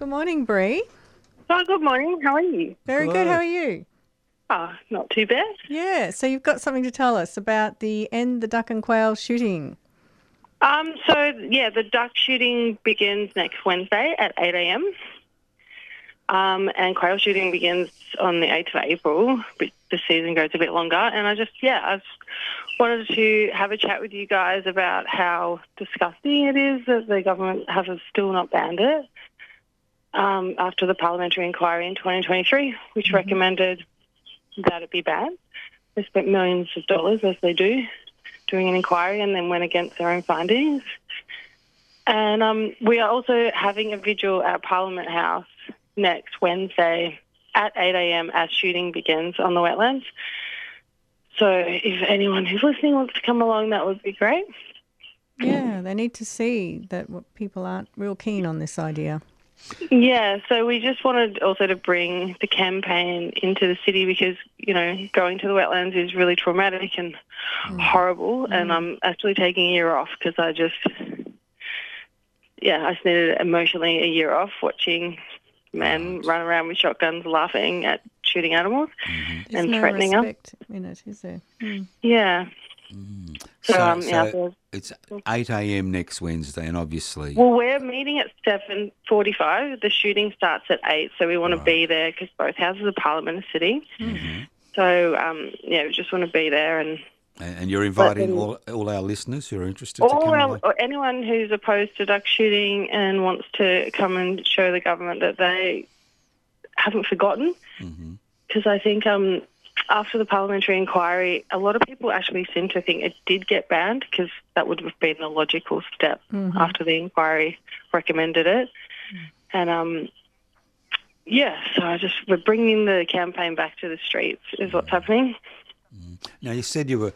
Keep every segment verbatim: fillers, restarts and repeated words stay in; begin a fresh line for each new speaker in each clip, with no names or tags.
Good morning, Bree.
Oh, good morning. How are you?
Very good.
Good.
How are you?
Oh, not too bad.
Yeah, so you've got something to tell us about the End the Duck and Quail shooting.
Um, so, yeah, the duck shooting begins next Wednesday at eight a.m. Um, and quail shooting begins on the eighth of April, but the season goes a bit longer. And I just, yeah, I just wanted to have a chat with you guys about how disgusting it is that the government has still not banned it um, after the parliamentary inquiry in twenty twenty-three, which mm-hmm. recommended that it be banned. They spent millions of dollars, as they do, doing an inquiry and then went against their own findings. And um, we are also having a vigil at Parliament House next Wednesday at eight a.m. as shooting begins on the wetlands. So if anyone who's listening wants to come along, that would be great.
Yeah, they need to see that people aren't real keen on this idea.
Yeah, so we just wanted also to bring the campaign into the city because, you know, going to the wetlands is really traumatic and mm. horrible. Mm. And I'm actually taking a year off because I just, yeah, I just needed emotionally a year off watching men right. run around with shotguns laughing at shooting animals
mm-hmm.
and
no
threatening them.
There's no respect in it, is there? Mm.
Yeah.
Mm.
So,
so,
um,
so
yeah, so,
it's eight a.m. next Wednesday, and obviously...
Well, we're meeting at seven forty-five. The shooting starts at eight, so we want right. to be there because both houses of Parliament are sitting.
Mm-hmm.
So, um, yeah, we just want to be there. And
and you're inviting all, all our listeners who are interested
all
to come
our,
along?
Or anyone who's opposed to duck shooting and wants to come and show the government that they haven't forgotten. Because mm-hmm. I think... Um, after the parliamentary inquiry, a lot of people actually seem to think it did get banned because that would have been the logical step mm-hmm. after the inquiry recommended it. Mm. And, um, yeah, so I just, we're bringing the campaign back to the streets is what's happening.
Mm. Now, you said you were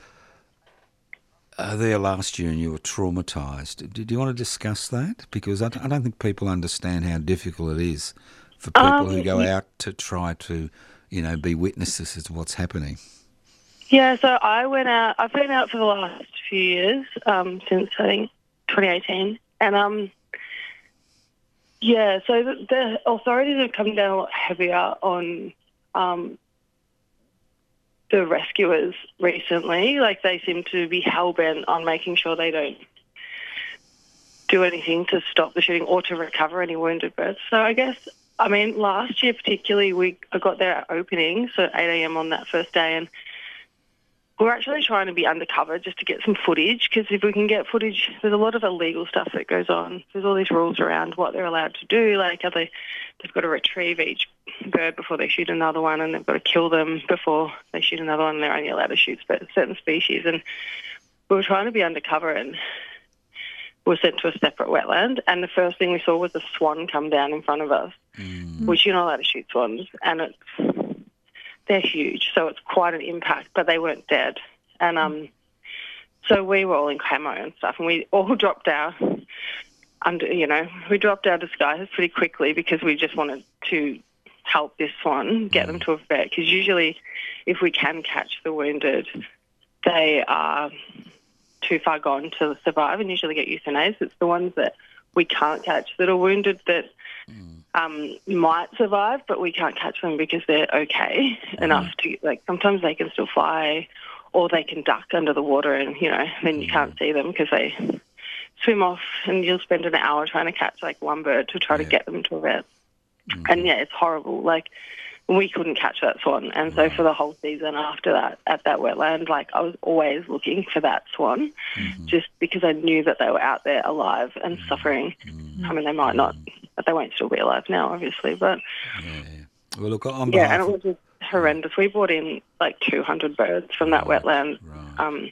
uh, there last year and you were traumatised. Do, do you want to discuss that? Because I, I don't think people understand how difficult it is for people um, who go out to try to... you know, be witnesses to what's happening.
Yeah, so I went out, I've been out for the last few years, um, since I think twenty eighteen. And, um, yeah, so the, the authorities have come down a lot heavier on um, the rescuers recently. Like, they seem to be hell-bent on making sure they don't do anything to stop the shooting or to recover any wounded birds. So I guess... I mean, last year particularly, we I got there at opening, so eight a.m. on that first day, and we were actually trying to be undercover just to get some footage, because if we can get footage, there's a lot of illegal stuff that goes on. There's all these rules around what they're allowed to do, like how they, they've got to retrieve each bird before they shoot another one, and they've got to kill them before they shoot another one, and they're only allowed to shoot certain species. And we were trying to be undercover, and were sent to a separate wetland, and the first thing we saw was a swan come down in front of us, mm. which you're not allowed to shoot swans, and it's, they're huge, so it's quite an impact, but they weren't dead. And um, so we were all in camo and stuff, and we all dropped our, under, you know, we dropped our disguises pretty quickly because we just wanted to help this swan, get mm. them to a vet, because usually if we can catch the wounded, they are... too far gone to survive and usually get euthanized. It's the ones that we can't catch that are wounded that mm. um, might survive, but we can't catch them because they're okay mm. enough to, like, sometimes they can still fly or they can duck under the water and, you know, then you mm. can't see them because they swim off, and you'll spend an hour trying to catch, like, one bird to try yeah. to get them to a vet. Mm. And, yeah, it's horrible. Like, we couldn't catch that swan. And so for the whole season after that, at that wetland, like, I was always looking for that swan mm-hmm. just because I knew that they were out there alive and mm-hmm. suffering. Mm-hmm. I mean, they might not, but they won't still be alive now, obviously. But
yeah, yeah. Well, look, on
yeah, and it was just horrendous. We brought in like two hundred birds from that
right,
wetland.
Right.
Um,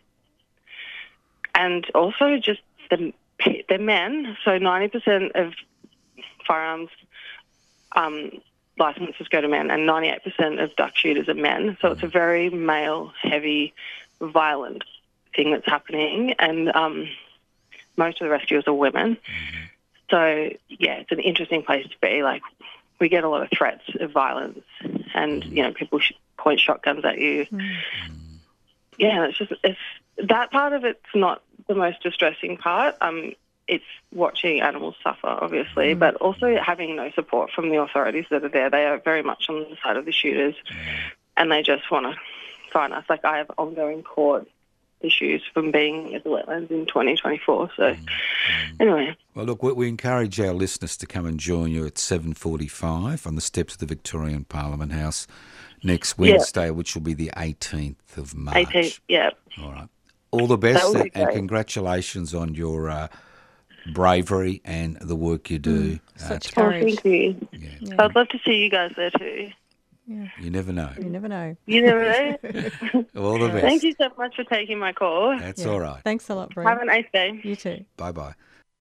and also just the, the men, so ninety percent of firearms um licenses go to men, and ninety-eight percent of duck shooters are men. So it's a very male-heavy, violent thing that's happening, and um, most of the rescuers are women. Mm-hmm. So, yeah, it's an interesting place to be. Like, we get a lot of threats of violence, and, you know, people sh- point shotguns at you. Mm-hmm. Yeah, it's just, it's, that part of it's not the most distressing part. Um, it's watching animals suffer, obviously, but also having no support from the authorities that are there. They are very much on the side of the shooters, and they just want to fine us. Like, I have ongoing court issues from being at the wetlands in twenty twenty-four. So, anyway.
Well, look, we, we encourage our listeners to come and join you at seven forty-five on the steps of the Victorian Parliament House next Wednesday, yeah. which will be the eighteenth of March.
eighteenth, yeah.
All right. All the best, and, and
great.
Congratulations on your uh, bravery and the work you do.
Mm, such
uh,
Oh,
courage.
thank you.
yeah.
Yeah.
I'd love to see you guys there too.
Yeah.
You never know.
You never know.
You never know.
All the best.
Thank you so much for taking my call.
That's
Yeah.
all right.
Thanks a lot, Bree.
Have a nice day.
You too.
Bye-bye.